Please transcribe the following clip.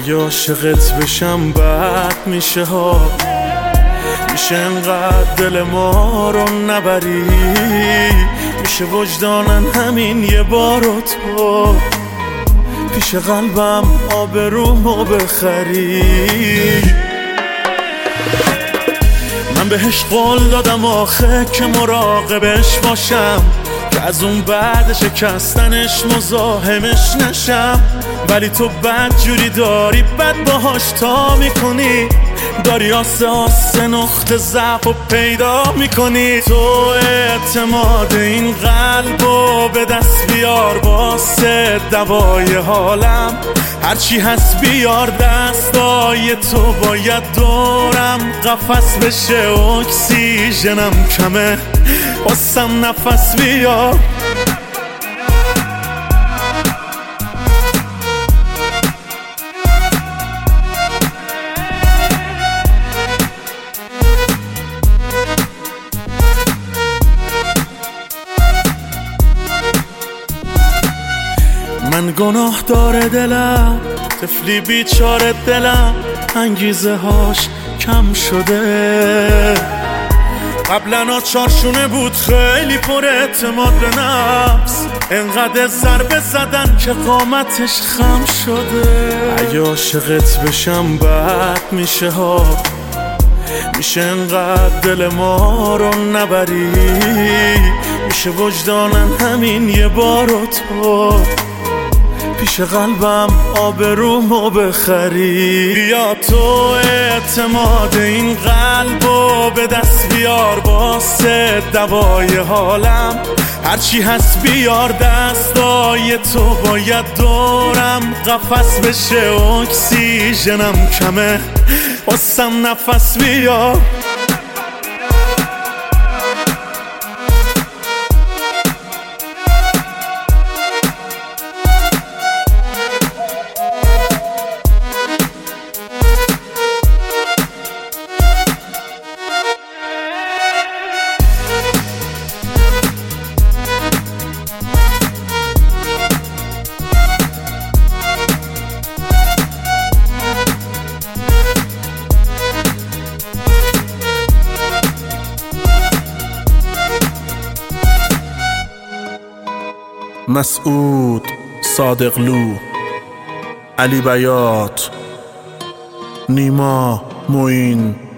اگه عاشقت بشم بد میشه ها، میشه انقدر دل ما رو نبری، میشه وجدانن همین یه بارو تو پیش قلبم آبرومو بخری. من بهش قول دادم آخه که مراقبش باشم، که از اون بعد شکستنش مزاحمش نشم، ولی تو بد جوری داری بد باهاش تا میکنی، داری آسه آسه نقطه ضعف و پیدا میکنی. تو اعتماد این قلبو به دست بیار واسه دوای حالم، هرچی هست بیار دستای تو، باید دورم قفس بشه اکسیژنم کمه واسم نفس بیار. من گناه داره دلم، طفلی بیچاره دلم، انگیزه هاش کم شده. قبلا چارشونه بود خیلی پر اعتماد به نفس، انقدر ضربه زدن که قامتش خم شده. اگه عاشقت بشم بد میشه ها، میشه انقدر دل ما رو نبری، میشه وجدانن همین یه بارو تو پیش قلبم آبرومو بخری. بیا تو اعتماد این قلبو به دست بیار واسه دوای حالم، هرچی هست بیار دستای تو، باید دورم قفس بشه اکسیژنم کمه واسم نفس بیار. مسعود صادقلو، علی بیات، نیما معین.